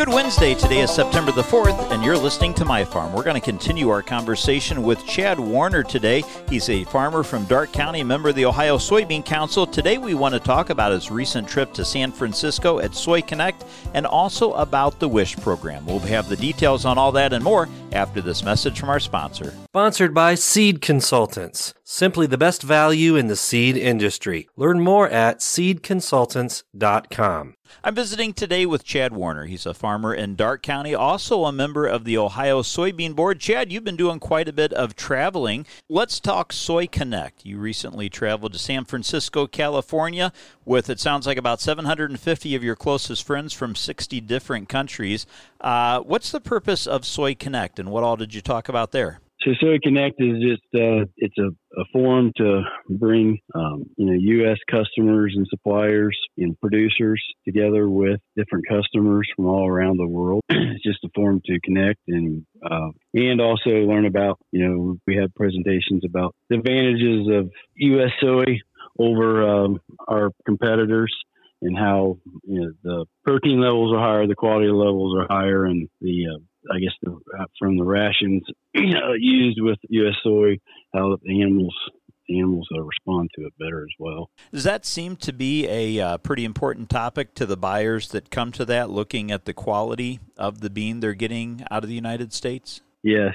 Good Wednesday. Today is September the 4th, and you're listening to My Farm. We're going to continue our conversation with Chad Warner today. He's a farmer from Darke County, member of the Ohio Soybean Council. Today we want to talk about his recent trip to San Francisco at Soy Connect and also about the WISH program. We'll have the details on all that and more after this message from our sponsor. Sponsored by Seed Consultants. Simply the best value in the seed industry. Learn more at seedconsultants.com. I'm visiting today with Chad Warner. He's a farmer in Darke County, also a member of the Ohio Soybean Board. Chad, you've been doing quite a bit of traveling. Let's talk Soy Connect. You recently traveled to San Francisco, California, with, it sounds like, about 750 of your closest friends from 60 different countries. What's the purpose of Soy Connect, and what all did you talk about there? So Soy Connect is just it's a forum to bring U.S. customers and suppliers and producers together with different customers from all around the world. It's just a forum to connect and also learn about, we have presentations about the advantages of U.S. soy over our competitors, and how the protein levels are higher, the quality levels are higher, and from the rations used with U.S. soy, how the animals respond to it better as well. Does that seem to be a pretty important topic to the buyers that come to that, looking at the quality of the bean they're getting out of the United States? Yes.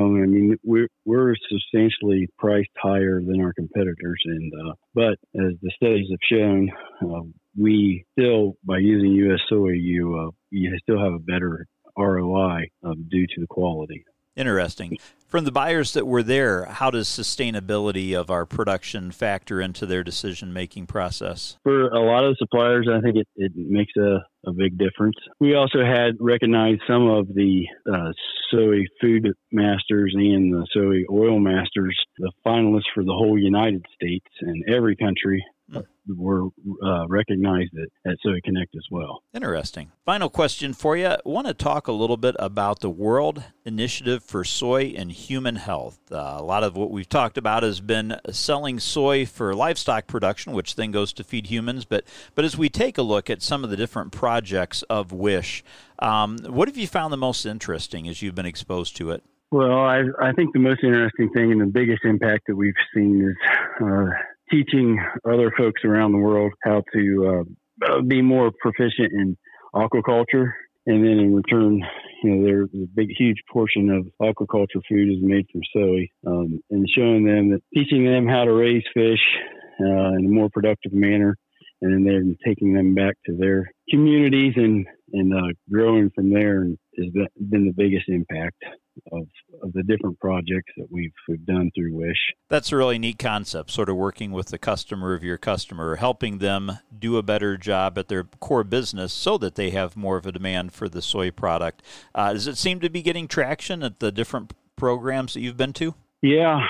We're substantially priced higher than our competitors, but as the studies have shown, we still, by using U.S. soy, you still have a better ROI due to the quality. Interesting. From the buyers that were there, how does sustainability of our production factor into their decision-making process? For a lot of suppliers, I think it makes a big difference. We also had recognized some of the soy food masters and the soy oil masters, the finalists for the whole United States, and every country were recognized at Soy Connect as well. Interesting. Final question for you. I want to talk a little bit about the World Initiative for Soy and Human Health. A lot of what we've talked about has been selling soy for livestock production, which then goes to feed humans. But as we take a look at some of the different projects of WISH, what have you found the most interesting as you've been exposed to it? Well, I think the most interesting thing and the biggest impact that we've seen is teaching other folks around the world how to be more proficient in aquaculture. And then in return, there's a huge portion of aquaculture food is made from soy, and showing them teaching them how to raise fish in a more productive manner, and then taking them back to their communities and growing from there has been the biggest impact of the different projects that we've done through WISH. That's a really neat concept, sort of working with the customer of your customer, helping them do a better job at their core business so that they have more of a demand for the soy product. Does it seem to be getting traction at the different programs that you've been to? Yeah,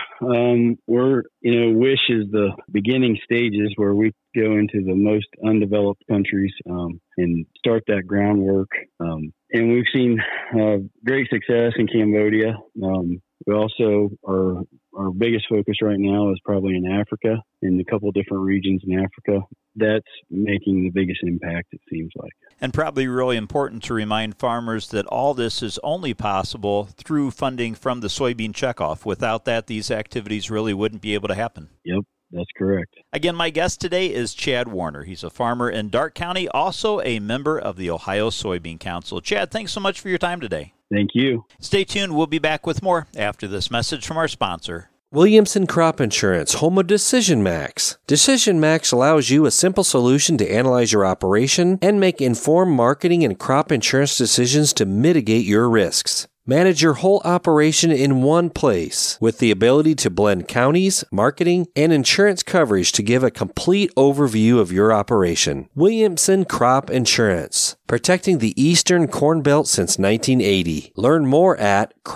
WISH is the beginning stages where we go into the most undeveloped countries and start that groundwork. And we've seen great success in Cambodia. We also our biggest focus right now is probably in Africa, in a couple different regions in Africa. That's making the biggest impact, it seems like. And probably really important to remind farmers that all this is only possible through funding from the Soybean Checkoff. Without that, these activities really wouldn't be able to happen. Yep, that's correct. Again, my guest today is Chad Warner. He's a farmer in Darke County, also a member of the Ohio Soybean Council. Chad, thanks so much for your time today. Thank you. Stay tuned. We'll be back with more after this message from our sponsor. Williamson Crop Insurance, home of Decision Max. Decision Max allows you a simple solution to analyze your operation and make informed marketing and crop insurance decisions to mitigate your risks. Manage your whole operation in one place with the ability to blend counties, marketing, and insurance coverage to give a complete overview of your operation. Williamson Crop Insurance, protecting the Eastern Corn Belt since 1980. Learn more at crop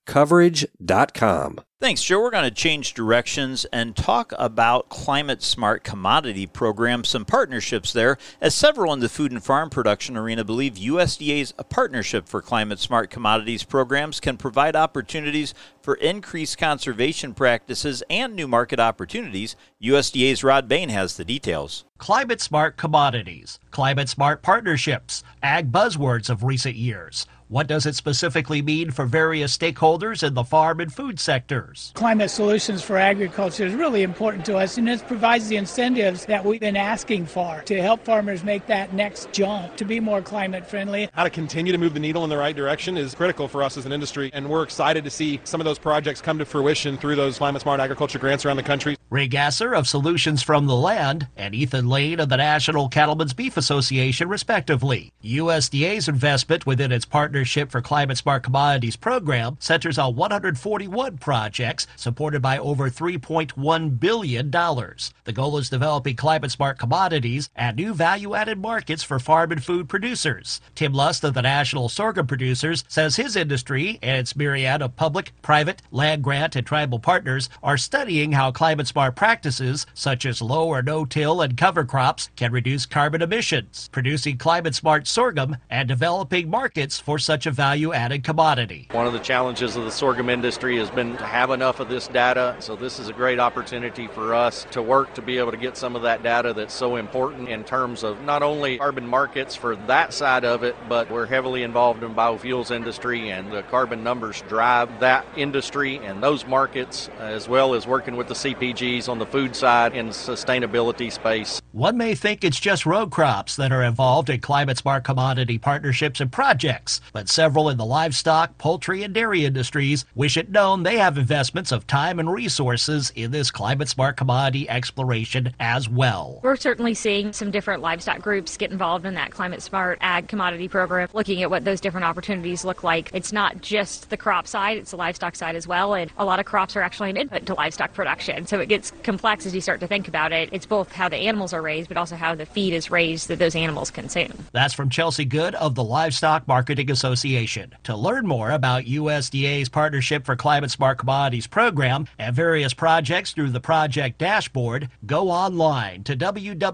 ClimateSmartCoverage.com. Thanks, Joe. We're going to change directions and talk about Climate Smart Commodity Program, some partnerships there, as several in the food and farm production arena believe USDA's partnership for Climate Smart Commodities programs can provide opportunities for increased conservation practices and new market opportunities. USDA's Rod Bain has the details. Climate Smart Commodities, Climate Smart Partnerships, ag buzzwords of recent years. What does it specifically mean for various stakeholders in the farm and food sectors? Climate solutions for agriculture is really important to us, and it provides the incentives that we've been asking for to help farmers make that next jump to be more climate friendly. How to continue to move the needle in the right direction is critical for us as an industry, and we're excited to see some of those projects come to fruition through those Climate Smart Agriculture grants around the country. Ray Gasser of Solutions from the Land and Ethan Lane of the National Cattlemen's Beef Association, respectively. USDA's investment within its Partnership for Climate Smart Commodities program centers on 141 projects supported by over $3.1 billion. The goal is developing climate smart commodities and new value-added markets for farm and food producers. Tim Lust of the National Sorghum Producers says his industry and its myriad of public, private, land grant, and tribal partners are studying how climate smart practices such as low or no-till and cover crops can reduce carbon emissions, producing climate smart sorghum and developing markets for such a value-added commodity. One of the challenges of the sorghum industry has been to have enough of this data, so this is a great opportunity for us to work to be able to get some of that data that's so important in terms of not only carbon markets for that side of it, but we're heavily involved in biofuels industry, and the carbon numbers drive that industry and those markets, as well as working with the CPGs on the food side in the sustainability space. One may think it's just row crops that are involved in climate smart commodity partnerships and projects, but several in the livestock, poultry, and dairy industries wish it known they have investments of time and resources in this climate smart commodity exploration as well. We're certainly seeing some different livestock groups get involved in that climate smart ag commodity program, looking at what those different opportunities look like. It's not just the crop side, it's the livestock side as well, and a lot of crops are actually an input to livestock production, so it gets complex as you start to think about it. It's both how the animals are raised, but also how the feed is raised that those animals consume. That's from Chelsea Good of the Livestock Marketing Association. To learn more about USDA's Partnership for Climate Smart Commodities program and various projects through the project dashboard, go online to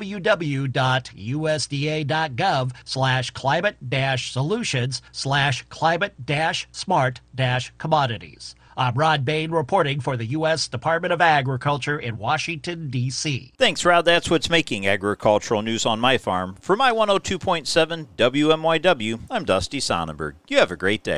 www.usda.gov/climate-solutions/climate-smart-commodities. I'm Rod Bain reporting for the U.S. Department of Agriculture in Washington, D.C. Thanks, Rod. That's what's making agricultural news on my farm. For my 102.7 WMYW, I'm Dusty Sonnenberg. You have a great day.